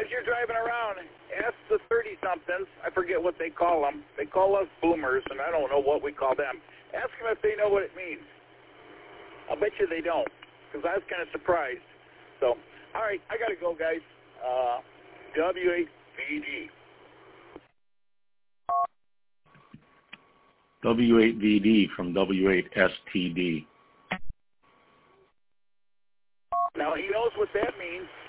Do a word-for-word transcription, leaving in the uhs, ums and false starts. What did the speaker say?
as you're driving around, ask the thirty-somethings. I forget what they call them. They call us boomers, and I don't know what we call them. Ask them if they know what it means. I'll bet you they don't, because I was kind of surprised. So, all right, I got to go, guys. Uh, W eight V D. W eight V D from W eight S T D. Now, he knows what that means.